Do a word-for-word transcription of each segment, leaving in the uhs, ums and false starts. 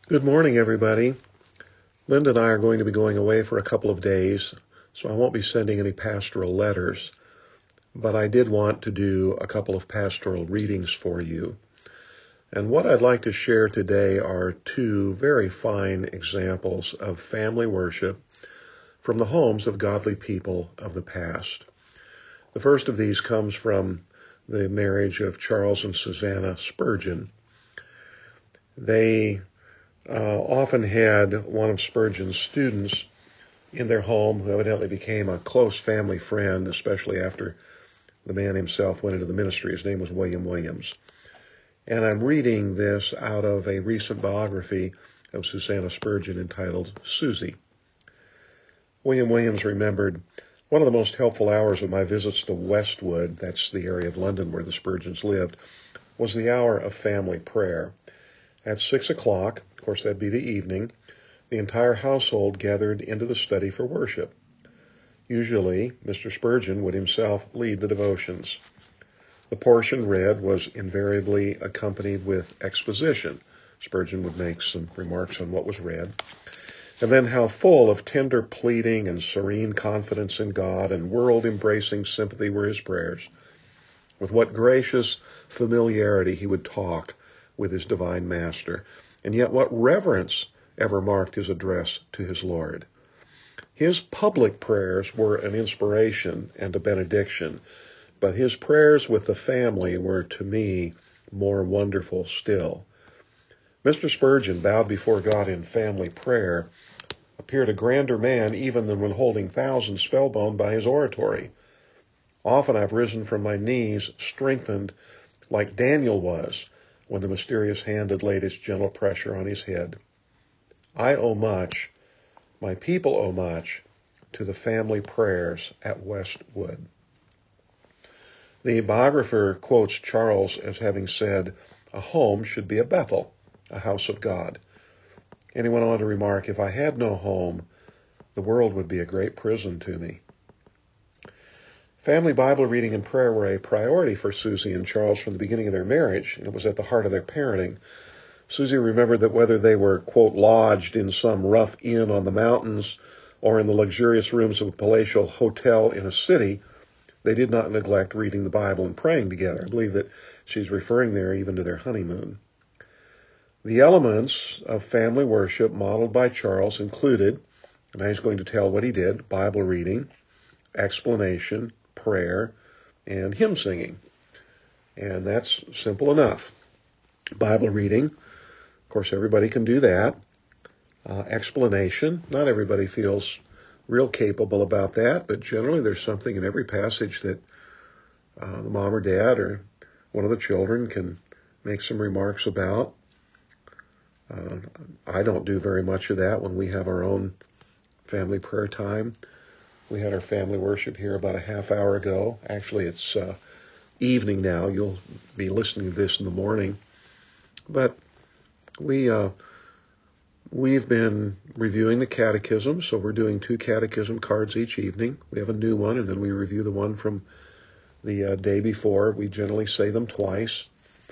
Good morning, everybody. Linda and I are going to be going away for a couple of days, so I won't be sending any pastoral letters, but I did want to do a couple of pastoral readings for you. And what I'd like to share today are two very fine examples of family worship from the homes of godly people of the past. The first of these comes from the marriage of Charles and Susanna Spurgeon. They Uh, often had one of Spurgeon's students in their home who evidently became a close family friend, especially after the man himself went into the ministry. His name was William Williams. And I'm reading this out of a recent biography of Susanna Spurgeon entitled Susie. William Williams remembered, "One of the most helpful hours of my visits to Westwood," that's the area of London where the Spurgeons lived, "was the hour of family prayer. At six o'clock, of course that'd be the evening, the entire household gathered into the study for worship. Usually, Mister Spurgeon would himself lead the devotions. The portion read was invariably accompanied with exposition. Spurgeon would make some remarks on what was read. And then how full of tender pleading and serene confidence in God and world-embracing sympathy were his prayers. With what gracious familiarity he would talk with his divine master, and yet what reverence ever marked his address to his Lord. His public prayers were an inspiration and a benediction, but his prayers with the family were, to me, more wonderful still. Mister Spurgeon, bowed before God in family prayer, appeared a grander man even than when holding thousands spellbound by his oratory. Often I've risen from my knees strengthened like Daniel was when the mysterious hand had laid its gentle pressure on his head. I owe much, my people owe much, to the family prayers at Westwood." The biographer quotes Charles as having said, "A home should be a Bethel, a house of God." And he went on to remark, "If I had no home, the world would be a great prison to me." Family Bible reading and prayer were a priority for Susie and Charles from the beginning of their marriage, and it was at the heart of their parenting. Susie remembered that whether they were, quote, lodged in some rough inn on the mountains or in the luxurious rooms of a palatial hotel in a city, they did not neglect reading the Bible and praying together. I believe that she's referring there even to their honeymoon. The elements of family worship modeled by Charles included, and he's going to tell what he did, Bible reading, explanation, prayer, and hymn singing. And that's simple enough. Bible reading, of course, everybody can do that. Uh, explanation, not everybody feels real capable about that, but generally there's something in every passage that uh, the mom or dad or one of the children can make some remarks about. Uh, I don't do very much of that when we have our own family prayer time. We had our family worship here about a half hour ago. Actually, it's uh, evening now. You'll be listening to this in the morning. But we, uh, we've been reviewing the catechism, so we're doing two catechism cards each evening. We have a new one, and then we review the one from the uh, day before. We generally say them twice.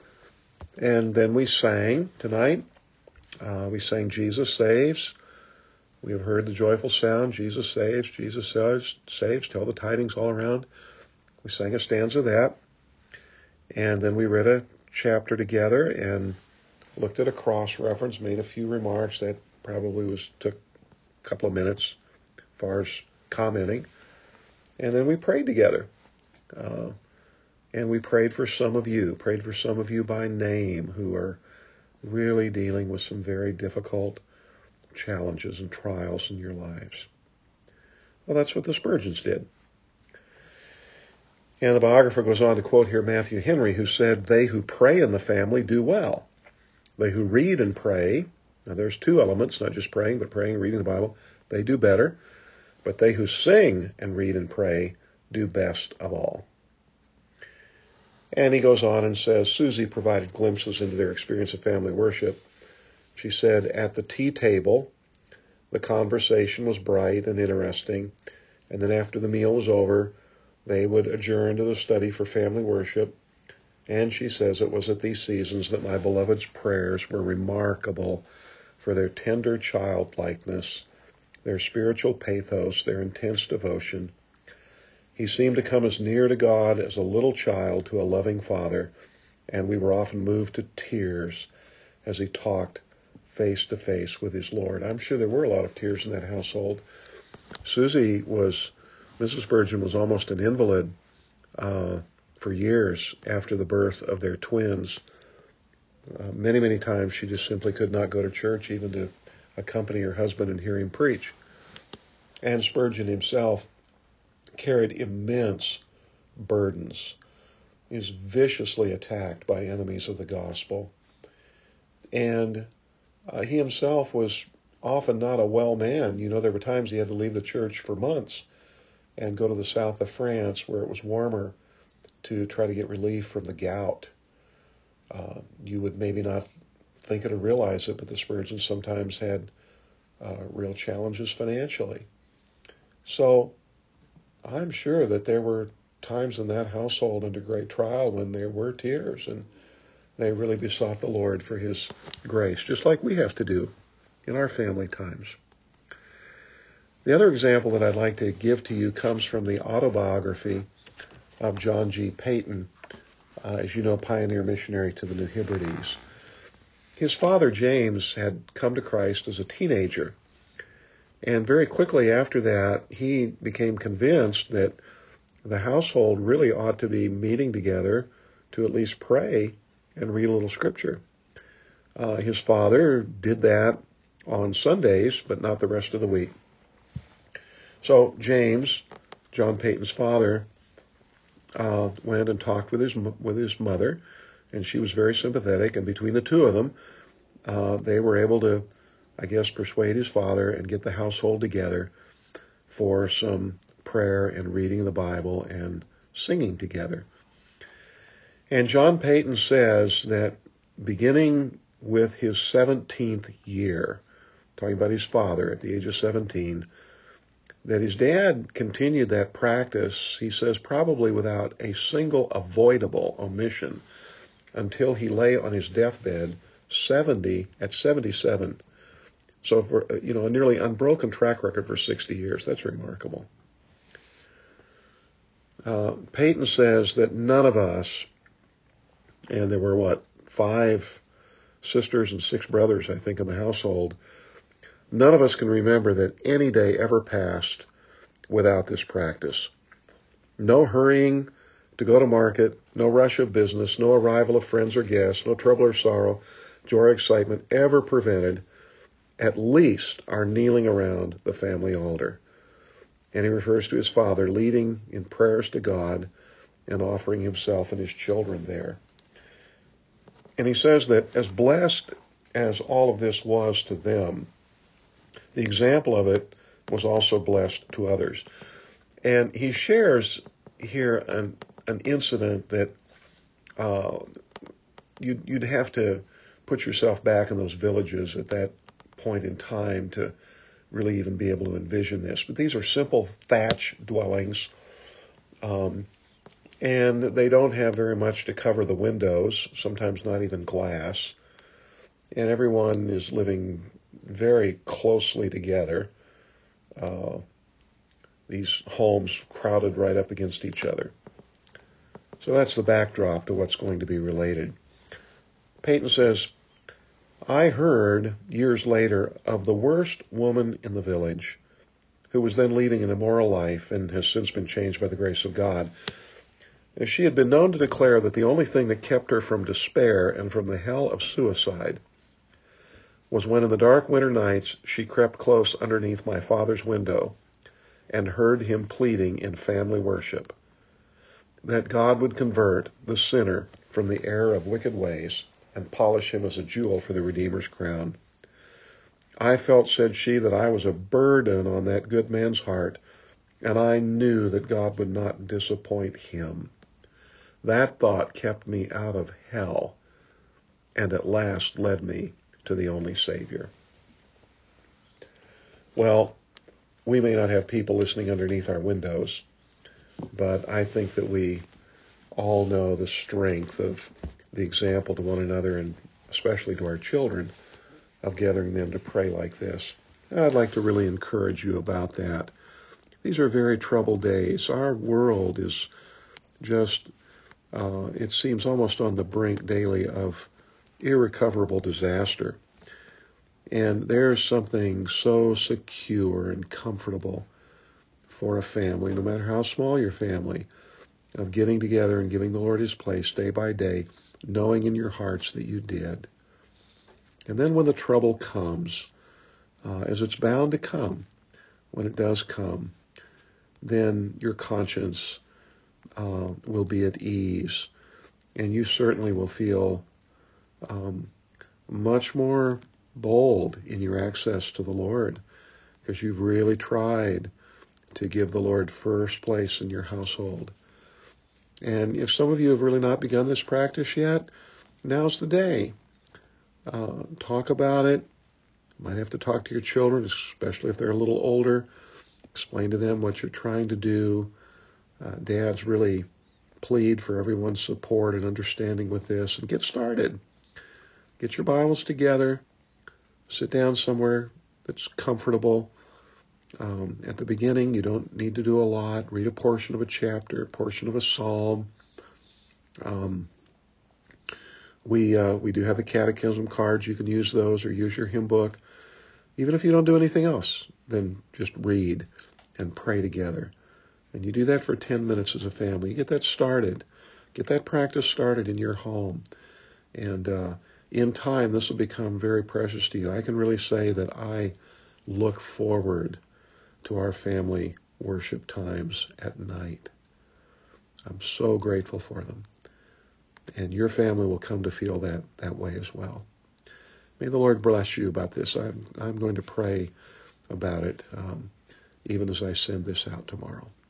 And then we sang tonight. Uh, we sang Jesus Saves. We have heard the joyful sound, Jesus saves, Jesus saves, saves, tell the tidings all around. We sang a stanza of that. And then we read a chapter together and looked at a cross-reference, made a few remarks. That probably was took a couple of minutes as far as commenting. And then we prayed together. Uh, and we prayed for some of you, prayed for some of you by name who are really dealing with some very difficult challenges and trials in your lives. Well, that's what the Spurgeons did. And the biographer goes on to quote here Matthew Henry, who said, "They who pray in the family do well. They who read and pray," now there's two elements, not just praying, but praying and reading the Bible, "they do better. But they who sing and read and pray do best of all." And he goes on and says, Susie provided glimpses into their experience of family worship. She said, "At the tea table, the conversation was bright and interesting, and then after the meal was over, they would adjourn to the study for family worship. And she says it was at these seasons that my beloved's prayers were remarkable for their tender childlikeness, their spiritual pathos, their intense devotion. He seemed to come as near to God as a little child to a loving father, and we were often moved to tears as he talked face to face with his Lord. I'm sure there were a lot of tears in that household. Susie was, Missus Spurgeon was almost an invalid uh, for years after the birth of their twins. Uh, many, many times she just simply could not go to church, even to accompany her husband and hear him preach. And Spurgeon himself carried immense burdens. He was viciously attacked by enemies of the gospel. And uh, he himself was often not a well man. You know, there were times he had to leave the church for months and go to the south of France where it was warmer to try to get relief from the gout. Uh, you would maybe not think it or realize it, but the Spurgeons sometimes had uh, real challenges financially. So I'm sure that there were times in that household under great trial when there were tears, and they really besought the Lord for his grace, just like we have to do in our family times. The other example that I'd like to give to you comes from the autobiography of John G. Paton, uh, as you know, pioneer missionary to the New Hebrides. His father, James, had come to Christ as a teenager, and very quickly after that, he became convinced that the household really ought to be meeting together to at least pray and read a little scripture. Uh, his father did that on Sundays, but not the rest of the week. So James, John Paton's father, uh, went and talked with his with his mother, and she was very sympathetic. And between the two of them, uh, they were able to, I guess, persuade his father and get the household together for some prayer and reading of the Bible and singing together. And John Paton says that beginning with his seventeenth year, talking about his father at the age of seventeen, that his dad continued that practice, he says, probably without a single avoidable omission until he lay on his deathbed seventy at seventy-seven. So, for, you know, a nearly unbroken track record for sixty years. That's remarkable. Uh, Paton says that none of us, and there were, what, five sisters and six brothers, I think, in the household, none of us can remember that any day ever passed without this practice. No hurrying to go to market, no rush of business, no arrival of friends or guests, no trouble or sorrow, joy or excitement ever prevented at least our kneeling around the family altar. And he refers to his father leading in prayers to God and offering himself and his children there. And he says that as blessed as all of this was to them, the example of it was also blessed to others. And he shares here an, an incident that uh, you'd, you'd have to put yourself back in those villages at that point in time to really even be able to envision this. But these are simple thatch dwellings, um, and they don't have very much to cover the windows, sometimes not even glass. And everyone is living very closely together. Uh, these homes crowded right up against each other. So that's the backdrop to what's going to be related. Paton says, I heard years later of the worst woman in the village, who was then leading an immoral life and has since been changed by the grace of God. She had been known to declare that the only thing that kept her from despair and from the hell of suicide was when in the dark winter nights she crept close underneath my father's window and heard him pleading in family worship that God would convert the sinner from the error of wicked ways and polish him as a jewel for the Redeemer's crown. I felt, said she, that I was a burden on that good man's heart, and I knew that God would not disappoint him. That thought kept me out of hell and at last led me to the only Savior. Well, we may not have people listening underneath our windows, but I think that we all know the strength of the example to one another and especially to our children of gathering them to pray like this. And I'd like to really encourage you about that. These are very troubled days. Our world is just, uh, it seems almost on the brink daily of irrecoverable disaster. And there's something so secure and comfortable for a family, no matter how small your family, of getting together and giving the Lord his place day by day, knowing in your hearts that you did. And then when the trouble comes, uh, as it's bound to come, when it does come, then your conscience uh, will be at ease, and you certainly will feel um, much more bold in your access to the Lord, because you've really tried to give the Lord first place in your household. And if some of you have really not begun this practice yet, now's the day. Uh, talk about it. You might have to talk to your children, especially if they're a little older. Explain to them what you're trying to do. Uh, dads, really plead for everyone's support and understanding with this, and get started. Get your Bibles together. Sit down somewhere that's comfortable. Um, at the beginning, you don't need to do a lot. Read a portion of a chapter, a portion of a psalm. Um, we uh, we do have the catechism cards. You can use those or use your hymn book. Even if you don't do anything else, then just read and pray together. And you do that for ten minutes as a family. You get that started. Get that practice started in your home. And uh, in time, this will become very precious to you. I can really say that I look forward to our family worship times at night. I'm so grateful for them. And your family will come to feel that that way as well. May the Lord bless you about this. I'm, I'm going to pray about it um, even as I send this out tomorrow.